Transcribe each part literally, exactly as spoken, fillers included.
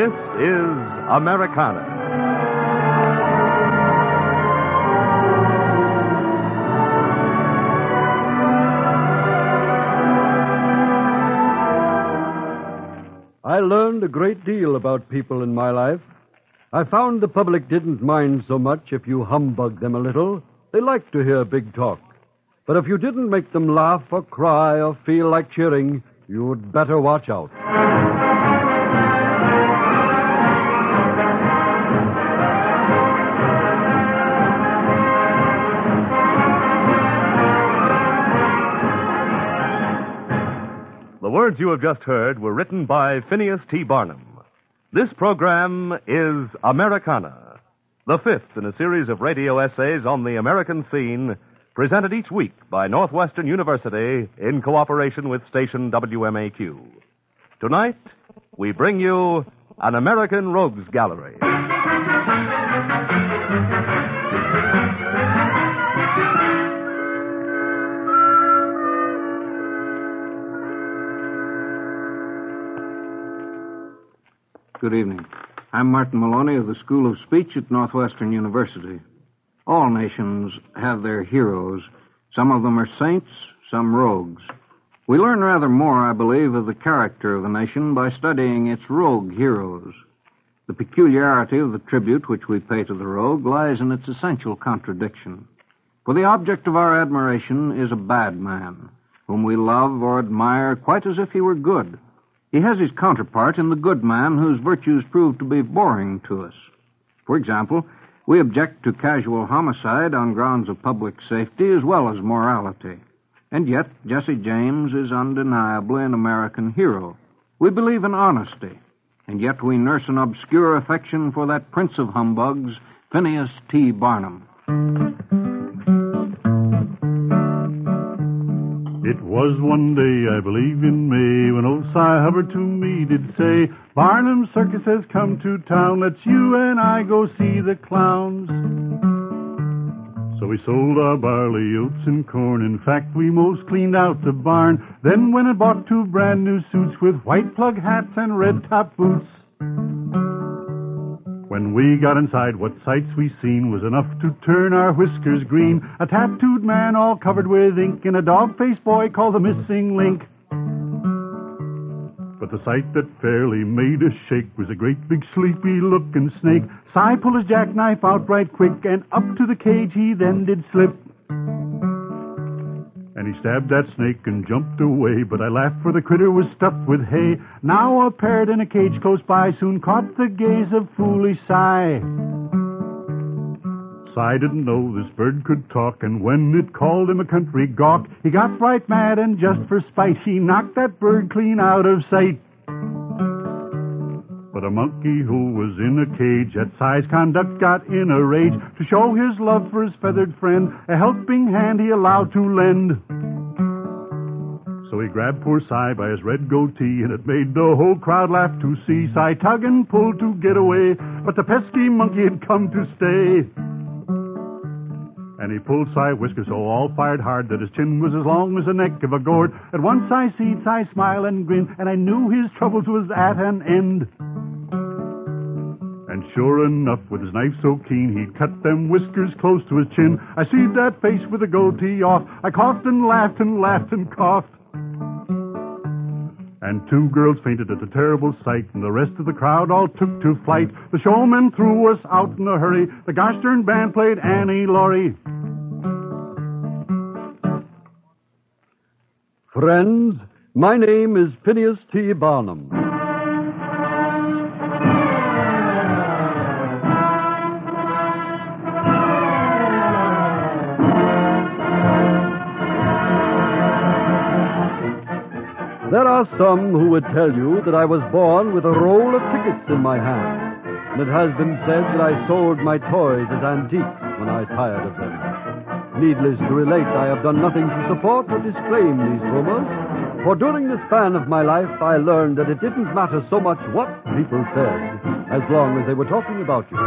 This is Americana. I learned a great deal about people in my life. I found the public didn't mind so much if you humbugged them a little. They liked to hear big talk. But if you didn't make them laugh or cry or feel like cheering, you'd better watch out. The words you have just heard were written by Phineas T. Barnum. This program is Americana, the fifth in a series of radio essays on the American scene, presented each week by Northwestern University in cooperation with station W M A Q. Tonight, we bring you an American Rogues Gallery. Good evening. I'm Martin Maloney of the School of Speech at Northwestern University. All nations have their heroes. Some of them are saints, some rogues. We learn rather more, I believe, of the character of a nation by studying its rogue heroes. The peculiarity of the tribute which we pay to the rogue lies in its essential contradiction. For the object of our admiration is a bad man, whom we love or admire quite as if he were good. He has his counterpart in the good man whose virtues prove to be boring to us. For example, we object to casual homicide on grounds of public safety as well as morality. And yet, Jesse James is undeniably an American hero. We believe in honesty, and yet we nurse an obscure affection for that prince of humbugs, Phineas T. Barnum. It was one day, I believe in May, when old Si Hubbard to me did say, Barnum Circus has come to town, let's you and I go see the clowns. So we sold our barley, oats, and corn. In fact, we most cleaned out the barn. Then went and bought two brand new suits with white plug hats and red top boots. When we got inside, what sights we seen was enough to turn our whiskers green. A tattooed man all covered with ink and a dog-faced boy called the Missing Link. But the sight that fairly made us shake was a great big sleepy-looking snake. Si pulled his jackknife out right quick, and up to the cage he then did slip. And he stabbed that snake and jumped away, but I laughed for the critter was stuffed with hay. Now a parrot in a cage close by soon caught the gaze of foolish Si. Si didn't know this bird could talk, and when it called him a country gawk, he got right mad, and just for spite, he knocked that bird clean out of sight. But a monkey who was in a cage at Si's conduct got in a rage. To show his love for his feathered friend, a helping hand he allowed to lend. So he grabbed poor Si by his red goatee, and it made the whole crowd laugh to see Si tug and pull to get away, but the pesky monkey had come to stay. And he pulled Si whiskers so all fired hard that his chin was as long as the neck of a gourd. At once I seed Si smile and grin, and I knew his troubles was at an end. And sure enough, with his knife so keen, he'd cut them whiskers close to his chin. I seed that face with the goatee off. I coughed and laughed and laughed and coughed. And two girls fainted at the terrible sight, and the rest of the crowd all took to flight. The showman threw us out in a hurry. The gosh darn band played Annie Laurie. Friends, my name is Phineas T. Barnum. There are some who would tell you that I was born with a roll of tickets in my hand, and it has been said that I sold my toys as antiques when I tired of them. Needless to relate, I have done nothing to support or disclaim these rumors, for during the span of my life I learned that it didn't matter so much what people said, as long as they were talking about you.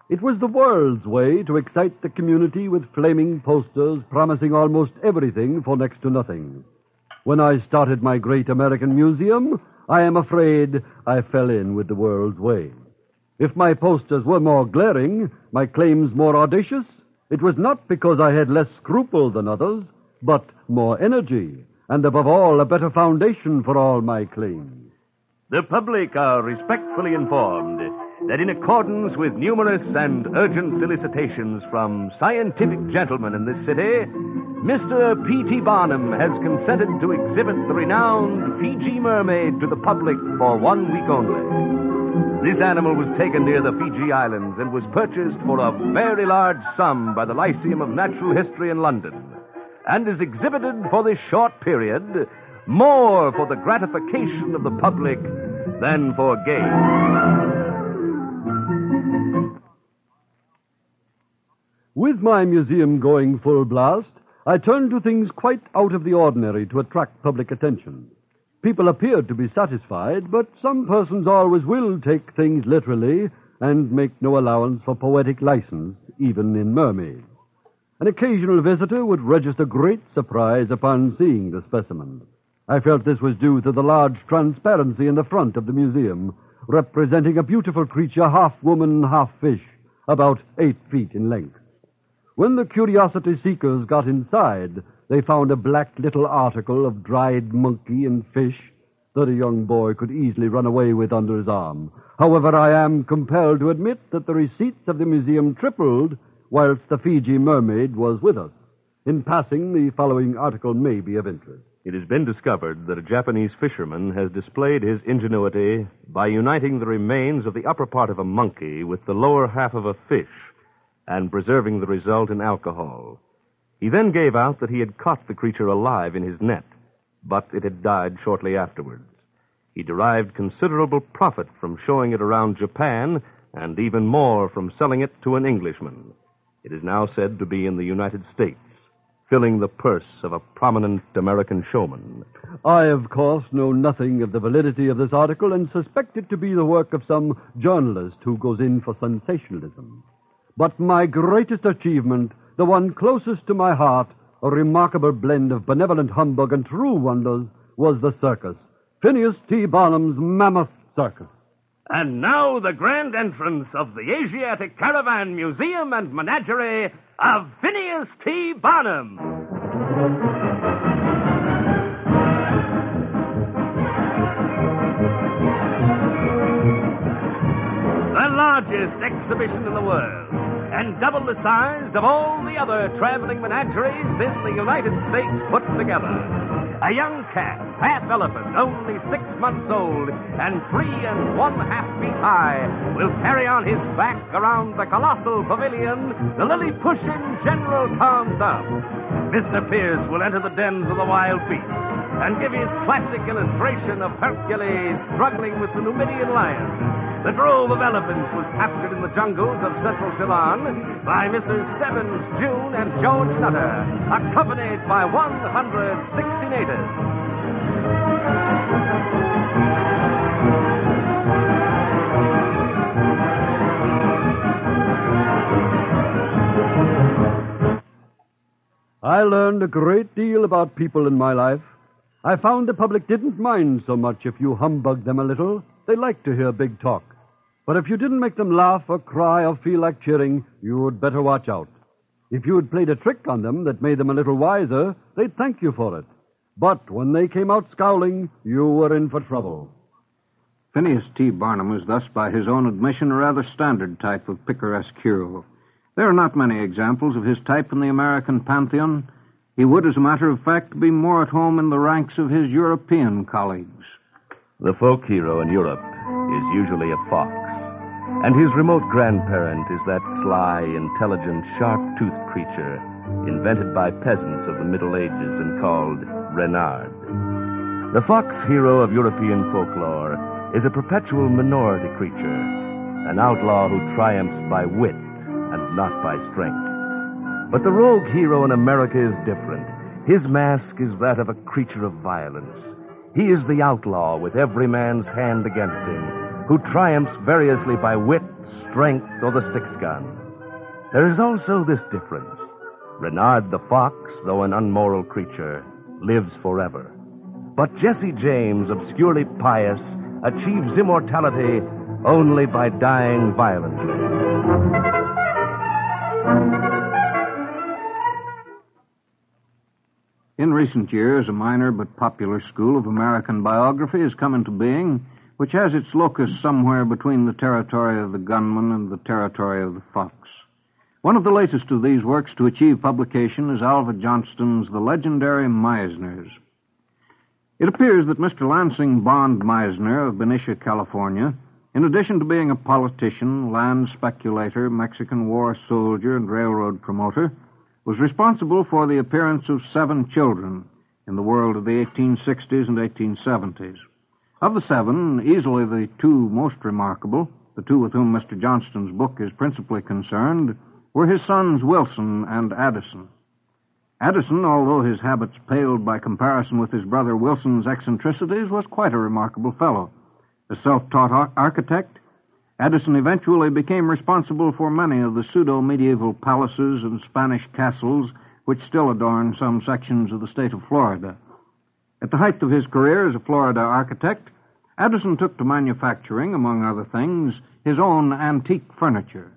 It was the world's way to excite the community with flaming posters promising almost everything for next to nothing. When I started my great American museum, I am afraid I fell in with the world's way. If my posters were more glaring, my claims more audacious, it was not because I had less scruple than others, but more energy, and above all, a better foundation for all my claims. The public are respectfully informed that in accordance with numerous and urgent solicitations from scientific gentlemen in this city, Mister P T Barnum has consented to exhibit the renowned Fiji mermaid to the public for one week only. This animal was taken near the Fiji Islands and was purchased for a very large sum by the Lyceum of Natural History in London, and is exhibited for this short period more for the gratification of the public than for gain. With my museum going full blast, I turned to things quite out of the ordinary to attract public attention. People appeared to be satisfied, but some persons always will take things literally and make no allowance for poetic license, even in mermaids. An occasional visitor would register great surprise upon seeing the specimen. I felt this was due to the large transparency in the front of the museum, representing a beautiful creature, half woman, half fish, about eight feet in length. When the curiosity seekers got inside, they found a black little article of dried monkey and fish that a young boy could easily run away with under his arm. However, I am compelled to admit that the receipts of the museum tripled whilst the Fiji mermaid was with us. In passing, the following article may be of interest. It has been discovered that a Japanese fisherman has displayed his ingenuity by uniting the remains of the upper part of a monkey with the lower half of a fish and preserving the result in alcohol. He then gave out that he had caught the creature alive in his net, but it had died shortly afterwards. He derived considerable profit from showing it around Japan, and even more from selling it to an Englishman. It is now said to be in the United States, filling the purse of a prominent American showman. I, of course, know nothing of the validity of this article and suspect it to be the work of some journalist who goes in for sensationalism. But my greatest achievement, the one closest to my heart, a remarkable blend of benevolent humbug and true wonders, was the circus. Phineas T. Barnum's Mammoth Circus. And now the grand entrance of the Asiatic Caravan Museum and Menagerie of Phineas T. Barnum. The largest exhibition in the world, and double the size of all the other traveling menageries in the United States put together. A young calf, half elephant, only six months old, and three and one half feet high, will carry on his back around the colossal pavilion the lily-pushing General Tom Thumb. Mister Pierce will enter the dens of the wild beasts and give his classic illustration of Hercules struggling with the Numidian lion. The drove of elephants was captured in the jungles of central Ceylon by Missus Stebbins, June, and George Nutter, accompanied by one hundred sixty natives. I learned a great deal about people in my life. I found the public didn't mind so much if you humbugged them a little. They liked to hear big talk. But if you didn't make them laugh or cry or feel like cheering, you'd better watch out. If you had played a trick on them that made them a little wiser, they'd thank you for it. But when they came out scowling, you were in for trouble. Phineas T. Barnum was thus, by his own admission, a rather standard type of picaresque hero. There are not many examples of his type in the American pantheon. He would, as a matter of fact, be more at home in the ranks of his European colleagues. The folk hero in Europe is usually a fox, and his remote grandparent is that sly, intelligent, sharp-toothed creature invented by peasants of the Middle Ages and called Renard. The fox hero of European folklore is a perpetual minority creature, an outlaw who triumphs by wit and not by strength. But the rogue hero in America is different. His mask is that of a creature of violence. He is the outlaw with every man's hand against him, who triumphs variously by wit strength, or the six gun. There is also this difference. Renard the fox, though an unmoral creature, lives forever. But Jesse James, obscurely pious, achieves immortality only by dying violently. In recent years, a minor but popular school of American biography has come into being, which has its locus somewhere between the territory of the gunman and the territory of the fox. One of the latest of these works to achieve publication is Alva Johnston's The Legendary Meisners. It appears that Mister Lansing Bond Meisner of Benicia, California, in addition to being a politician, land speculator, Mexican War soldier, and railroad promoter, was responsible for the appearance of seven children in the world of the eighteen sixties and eighteen seventies. Of the seven, easily the two most remarkable, the two with whom Mister Johnston's book is principally concerned, were his sons Wilson and Addison. Addison, although his habits paled by comparison with his brother Wilson's eccentricities, was quite a remarkable fellow. A self-taught ar- architect, Addison eventually became responsible for many of the pseudo-medieval palaces and Spanish castles which still adorn some sections of the state of Florida. At the height of his career as a Florida architect, Addison took to manufacturing, among other things, his own antique furniture.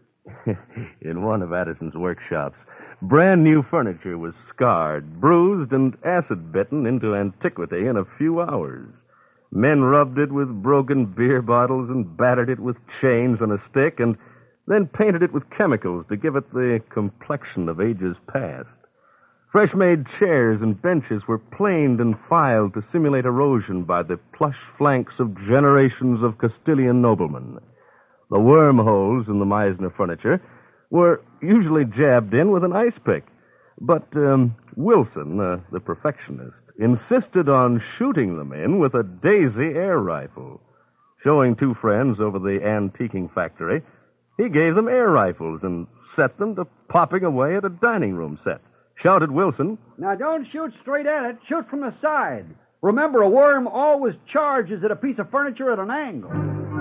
In one of Addison's workshops, brand new furniture was scarred, bruised, and acid-bitten into antiquity in a few hours. Men rubbed it with broken beer bottles and battered it with chains on a stick and then painted it with chemicals to give it the complexion of ages past. Fresh-made chairs and benches were planed and filed to simulate erosion by the plush flanks of generations of Castilian noblemen. The wormholes in the Meisner furniture were usually jabbed in with an ice pick, but um, Wilson, uh, the perfectionist, insisted on shooting them in with a Daisy air rifle. Showing two friends over the antiquing factory, he gave them air rifles and set them to popping away at a dining room set. Shouted Wilson, "Now, don't shoot straight at it. Shoot from the side. Remember, a worm always charges at a piece of furniture at an angle."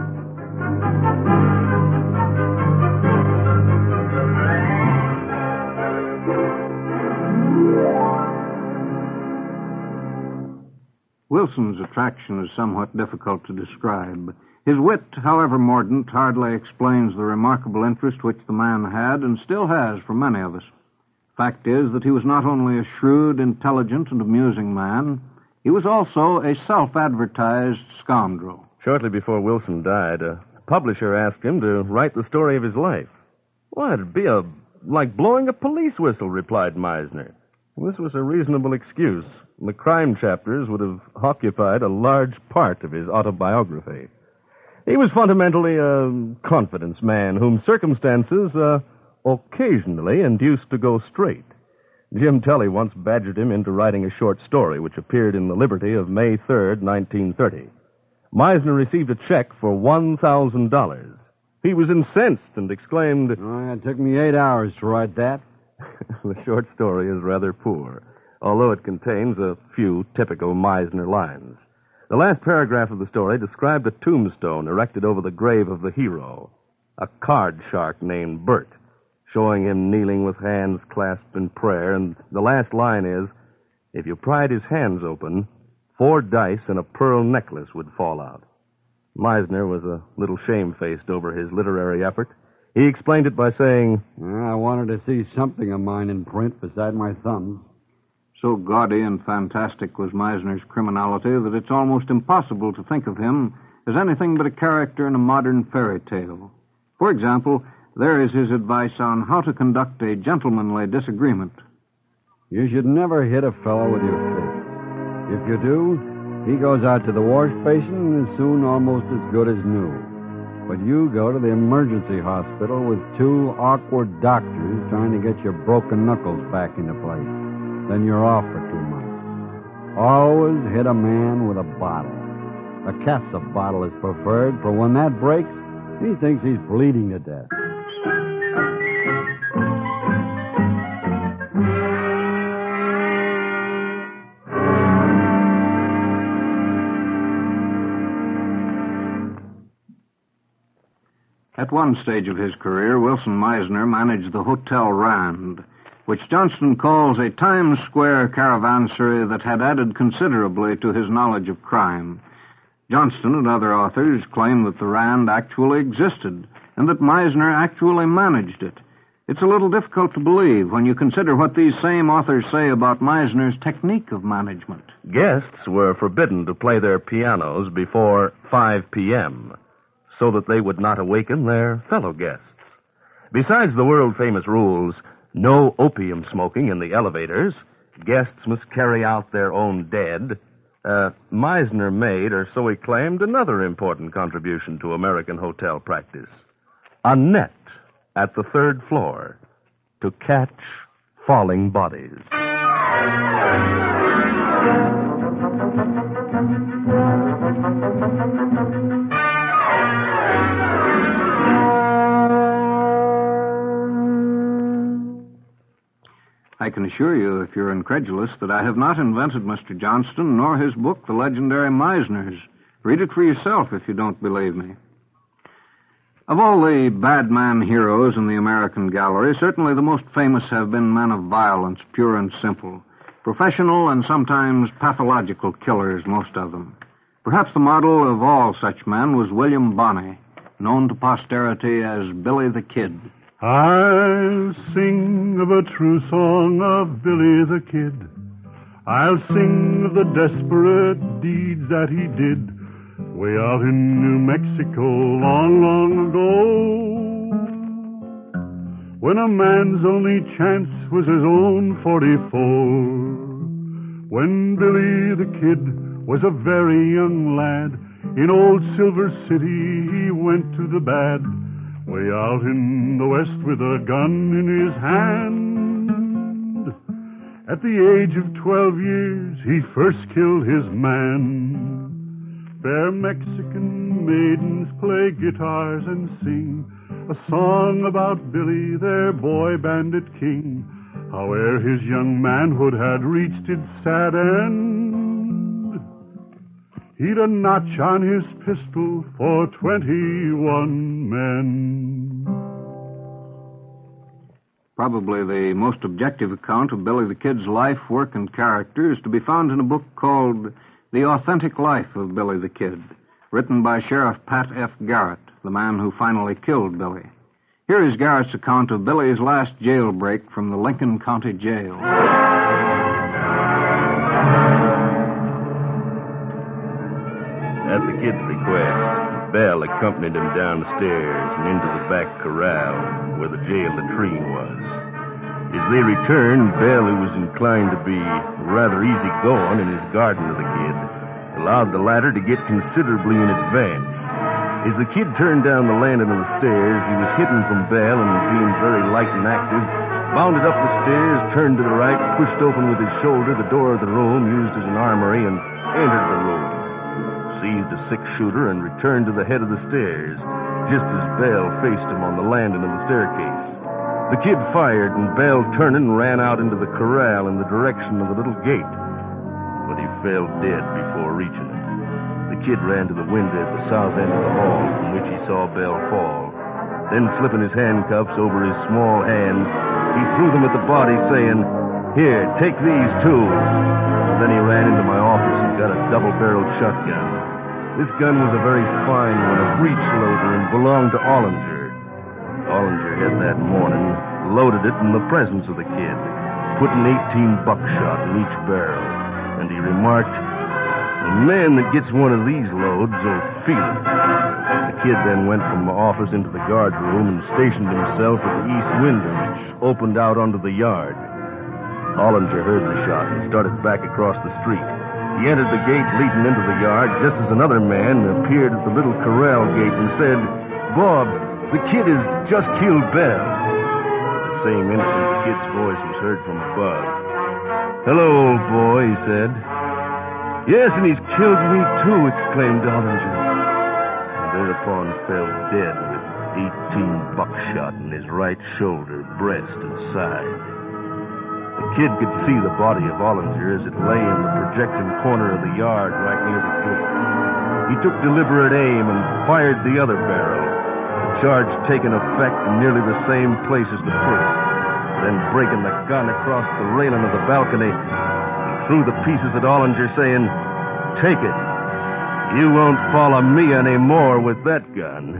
Wilson's attraction is somewhat difficult to describe. His wit, however mordant, hardly explains the remarkable interest which the man had and still has for many of us. Fact is that he was not only a shrewd, intelligent, and amusing man, he was also a self-advertised scoundrel. Shortly before Wilson died, a publisher asked him to write the story of his life. "Well, it'd be a, like blowing a police whistle," replied Meisner. This was a reasonable excuse. The crime chapters would have occupied a large part of his autobiography. He was fundamentally a confidence man whom circumstances uh, occasionally induced to go straight. Jim Tully once badgered him into writing a short story which appeared in the Liberty of May third, nineteen thirty. Meisner received a check for one thousand dollars. He was incensed and exclaimed, "Oh, it took me eight hours to write that." The short story is rather poor, although it contains a few typical Meisner lines. The last paragraph of the story described a tombstone erected over the grave of the hero, a card shark named Bert, showing him kneeling with hands clasped in prayer, and the last line is, "If you pried his hands open, four dice and a pearl necklace would fall out." Meisner was a little shamefaced over his literary effort. He explained it by saying, "I wanted to see something of mine in print beside my thumbs." So gaudy and fantastic was Meisner's criminality that it's almost impossible to think of him as anything but a character in a modern fairy tale. For example, there is his advice on how to conduct a gentlemanly disagreement. "You should never hit a fellow with your fist. If you do, he goes out to the wash basin and is soon almost as good as new. But you go to the emergency hospital with two awkward doctors trying to get your broken knuckles back into place. Then you're off for two months. Always hit a man with a bottle. A catsup bottle is preferred, for when that breaks, he thinks he's bleeding to death." At one stage of his career, Wilson Meisner managed the Hotel Rand, which Johnston calls a Times Square caravansary that had added considerably to his knowledge of crime. Johnston and other authors claim that the Rand actually existed and that Meisner actually managed it. It's a little difficult to believe when you consider what these same authors say about Meisner's technique of management. Guests were forbidden to play their pianos before five p.m., so that they would not awaken their fellow guests. Besides the world-famous rules, no opium smoking in the elevators, guests must carry out their own dead, uh, Meisner made, or so he claimed, another important contribution to American hotel practice. A net at the third floor to catch falling bodies. I can assure you, if you're incredulous, that I have not invented Mister Johnston nor his book, The Legendary Meisners. Read it for yourself if you don't believe me. Of all the bad man heroes in the American gallery, certainly the most famous have been men of violence, pure and simple. Professional and sometimes pathological killers, most of them. Perhaps the model of all such men was William Bonney, known to posterity as Billy the Kid. I'll sing of a true song of Billy the Kid. I'll sing of the desperate deeds that he did way out in New Mexico long, long ago, when a man's only chance was his own forty-four. When Billy the Kid was a very young lad, in old Silver City he went to the bad, way out in the west with a gun in his hand. At the age of twelve years he first killed his man. Fair Mexican maidens play guitars and sing a song about Billy, their boy bandit king, howe'er his young manhood had reached its sad end. He'd a notch on his pistol for twenty-one men. Probably the most objective account of Billy the Kid's life, work, and character is to be found in a book called The Authentic Life of Billy the Kid, written by Sheriff Pat F. Garrett, the man who finally killed Billy. Here is Garrett's account of Billy's last jailbreak from the Lincoln County Jail. At the Kid's request, Bell accompanied him downstairs and into the back corral where the jail latrine was. As they returned, Bell, who was inclined to be rather easygoing in his garden of the Kid, allowed the latter to get considerably in advance. As the Kid turned down the landing of the stairs, he was hidden from Bell and, being very light and active, bounded up the stairs, turned to the right, pushed open with his shoulder the door of the room used as an armory, and entered the room, seized a six-shooter, and returned to the head of the stairs, just as Bell faced him on the landing of the staircase. The Kid fired, and Bell, turning, ran out into the corral in the direction of the little gate, but he fell dead before reaching it. The Kid ran to the window at the south end of the hall, from which he saw Bell fall. Then, slipping his handcuffs over his small hands, he threw them at the body, saying, "Here, take these, too." And then he ran into my office and got a double-barreled shotgun. This gun was a very fine one, a breech loader, and belonged to Ollinger. Ollinger had that morning loaded it in the presence of the Kid, putting eighteen buckshot in each barrel. And he remarked, "A man that gets one of these loads will feel it." The Kid then went from the office into the guard room and stationed himself at the east window, which opened out onto the yard. Ollinger heard the shot and started back across the street. He entered the gate leading into the yard just as another man appeared at the little corral gate and said, "Bob, the Kid has just killed Bell." At the same instant, the Kid's voice was heard from above. "Hello, old boy," he said. "Yes, and he's killed me, too," exclaimed Ollinger. And thereupon fell dead with eighteen buckshot in his right shoulder, breast, and side. The Kid could see the body of Ollinger as it lay in the projecting corner of the yard right near the gate. He took deliberate aim and fired the other barrel. The charge taking effect in nearly the same place as the first. Then breaking the gun across the railing of the balcony, he threw the pieces at Ollinger, saying, "Take it. You won't follow me anymore with that gun."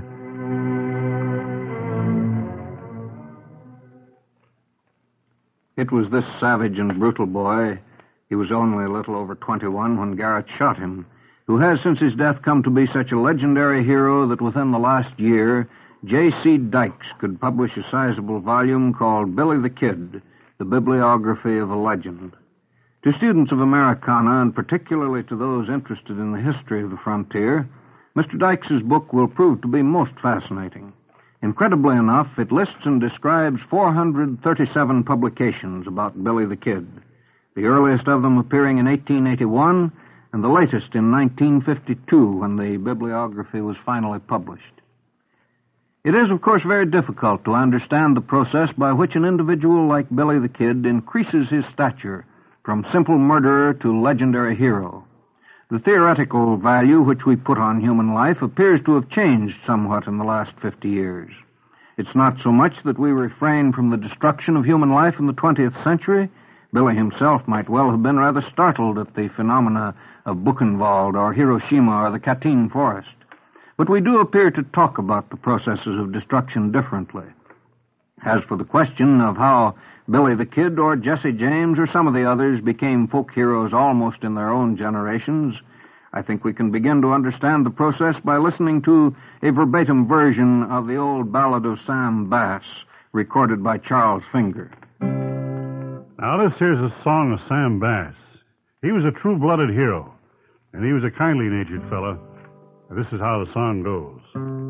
It was this savage and brutal boy, he was only a little over twenty-one when Garrett shot him, who has since his death come to be such a legendary hero that within the last year, J C. Dykes could publish a sizable volume called Billy the Kid, the bibliography of a legend. To students of Americana, and particularly to those interested in the history of the frontier, Mister Dykes's book will prove to be most fascinating. Incredibly enough, it lists and describes four hundred thirty-seven publications about Billy the Kid, the earliest of them appearing in eighteen eighty-one, and the latest in nineteen fifty-two, when the bibliography was finally published. It is, of course, very difficult to understand the process by which an individual like Billy the Kid increases his stature from simple murderer to legendary hero. The theoretical value which we put on human life appears to have changed somewhat in the last fifty years. It's not so much that we refrain from the destruction of human life in the twentieth century. Billy himself might well have been rather startled at the phenomena of Buchenwald or Hiroshima or the Katyn forest. But we do appear to talk about the processes of destruction differently. As for the question of how Billy the Kid or Jesse James or some of the others became folk heroes almost in their own generations, I think we can begin to understand the process by listening to a verbatim version of the old ballad of Sam Bass, recorded by Charles Finger. Now, this here's a song of Sam Bass. He was a true-blooded hero, and he was a kindly-natured fella. This is how the song goes.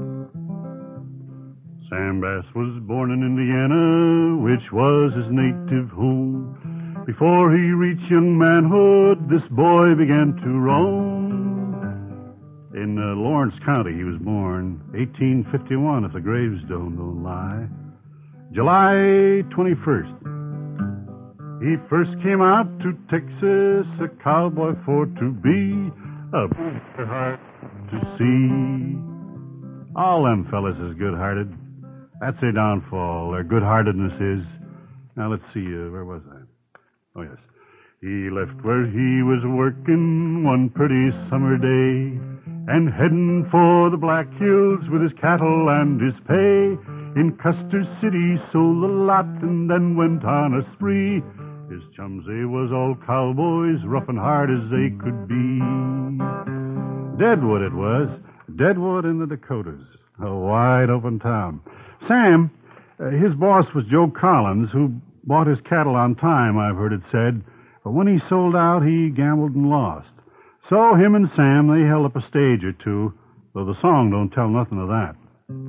Sam Bass was born in Indiana, which was his native home. Before he reached young manhood, this boy began to roam. In uh, Lawrence County, he was born, eighteen fifty-one, if the gravestone don't lie. July twenty-first. He first came out to Texas, a cowboy for to be, a heart to see. All them fellas is good-hearted. That's their downfall. Their good-heartedness is. Now, let's see, uh, where was I? Oh, yes. He left where he was working one pretty summer day and heading for the Black Hills with his cattle and his pay. In Custer City sold a lot and then went on a spree. His chums, they was all cowboys, rough and hard as they could be. Deadwood it was. Deadwood in the Dakotas. A wide-open town. Sam, uh, his boss was Joe Collins, who bought his cattle on time, I've heard it said. But when he sold out, he gambled and lost. So him and Sam, they held up a stage or two, though the song don't tell nothing of that.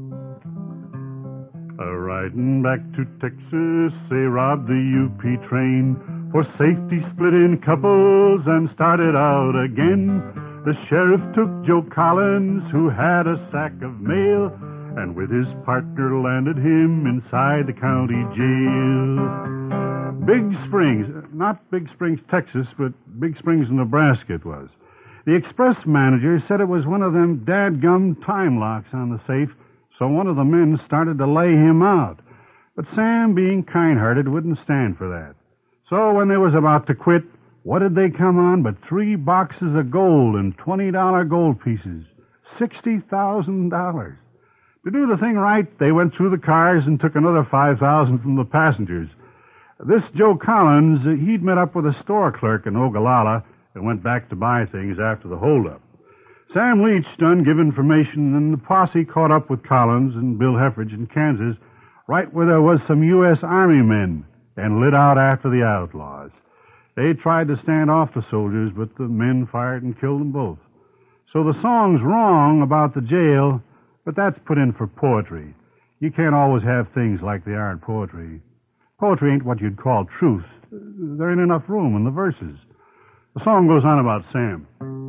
A riding back to Texas, they robbed the U P train. For safety split in couples and started out again. The sheriff took Joe Collins, who had a sack of mail, and with his partner landed him inside the county jail. Big Springs, not Big Springs, Texas, but Big Springs, Nebraska it was. The express manager said it was one of them dadgum time locks on the safe, so one of the men started to lay him out. But Sam, being kind-hearted, wouldn't stand for that. So when they was about to quit, what did they come on but three boxes of gold and twenty dollar gold pieces? sixty thousand dollars. To do the thing right, they went through the cars and took another five thousand from the passengers. This Joe Collins, he'd met up with a store clerk in Ogallala and went back to buy things after the holdup. Sam Leach done give information, and the posse caught up with Collins and Bill Heffridge in Kansas, right where there was some U S Army men, and lit out after the outlaws. They tried to stand off the soldiers, but the men fired and killed them both. So the song's wrong about the jail, but that's put in for poetry. You can't always have things like they are in poetry. Poetry ain't what you'd call truth. There ain't enough room in the verses. The song goes on about Sam.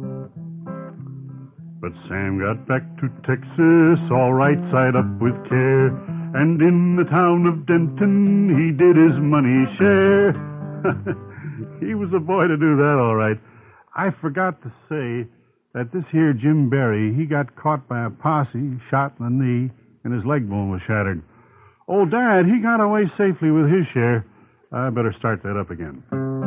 But Sam got back to Texas, all right side up with care, and in the town of Denton, he did his money share. He was a boy to do that, all right. I forgot to say that this here Jim Berry, he got caught by a posse, shot in the knee, and his leg bone was shattered. Old Dad, he got away safely with his share. I better start that up again.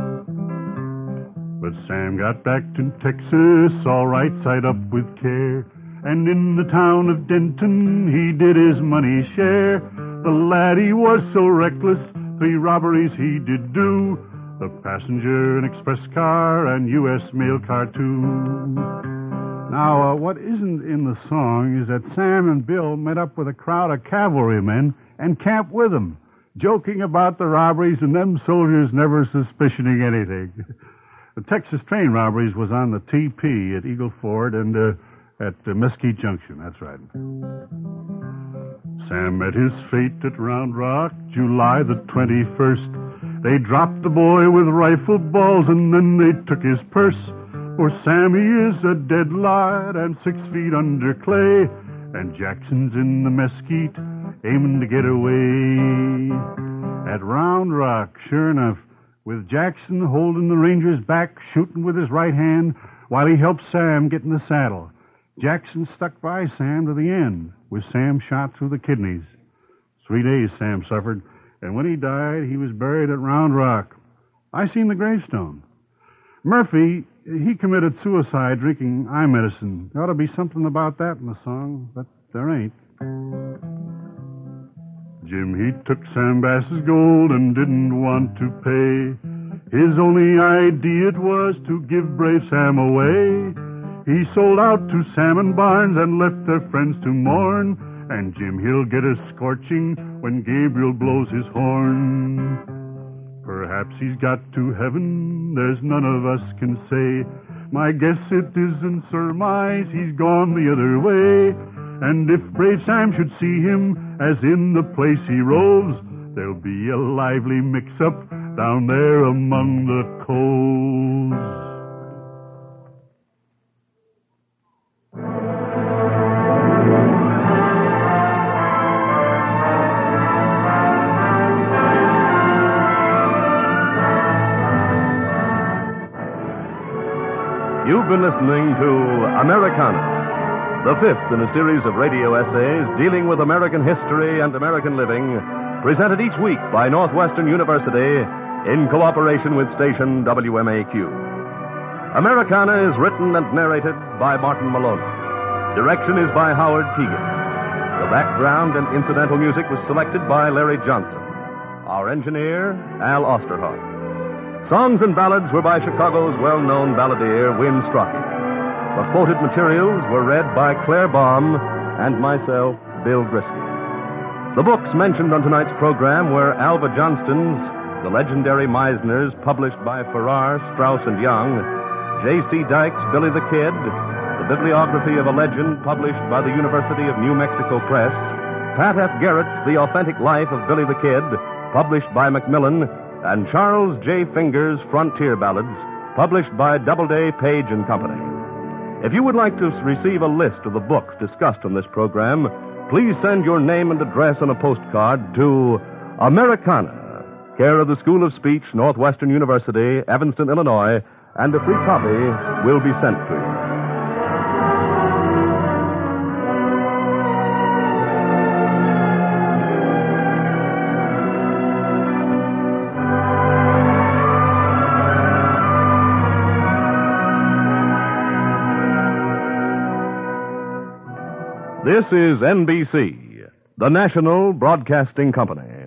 But Sam got back to Texas, all right side up with care. And in the town of Denton, he did his money share. The lad, he was so reckless, three robberies he did do. A passenger, an express car, and U S mail car, too. Now, uh, what isn't in the song is that Sam and Bill met up with a crowd of cavalrymen and camped with them, joking about the robberies and them soldiers never suspicioning anything. The Texas train robberies was on the T P at Eagle Ford and uh, at uh, Mesquite Junction. That's right. Sam met his fate at Round Rock, July the twenty-first. They dropped the boy with rifle balls and then they took his purse. For Sam, he is a dead lad and six feet under clay, and Jackson's in the Mesquite aiming to get away. At Round Rock, sure enough, with Jackson holding the ranger's back, shooting with his right hand while he helped Sam get in the saddle. Jackson stuck by Sam to the end, with Sam shot through the kidneys. Three days Sam suffered, and when he died, he was buried at Round Rock. I seen the gravestone. Murphy, he committed suicide drinking eye medicine. There ought to be something about that in the song, but there ain't. Jim, he took Sam Bass's gold and didn't want to pay. His only idea it was to give brave Sam away. He sold out to Sam and Barnes and left their friends to mourn. And Jim, he'll get a scorching when Gabriel blows his horn. Perhaps he's got to heaven, there's none of us can say. My guess it isn't surmise, he's gone the other way. And if brave Sam should see him, as in the place he roves, there'll be a lively mix-up down there among the coals. You've been listening to Americana, the fifth in a series of radio essays dealing with American history and American living, presented each week by Northwestern University in cooperation with station W M A Q. Americana is written and narrated by Martin Maloney. Direction is by Howard Keegan. The background and incidental music was selected by Larry Johnson. Our engineer, Al Osterhoff. Songs and ballads were by Chicago's well-known balladeer, Win Strachey. The quoted materials were read by Claire Baum and myself, Bill Grisky. The books mentioned on tonight's program were Alva Johnston's The Legendary Meisners, published by Farrar, Straus and Young, J C Dyke's Billy the Kid, The Bibliography of a Legend, published by the University of New Mexico Press, Pat F. Garrett's The Authentic Life of Billy the Kid, published by Macmillan, and Charles J. Finger's Frontier Ballads, published by Doubleday, Page and Company. If you would like to receive a list of the books discussed on this program, please send your name and address on a postcard to Americana, care of the School of Speech, Northwestern University, Evanston, Illinois, and a free copy will be sent to you. This is N B C, the National Broadcasting Company.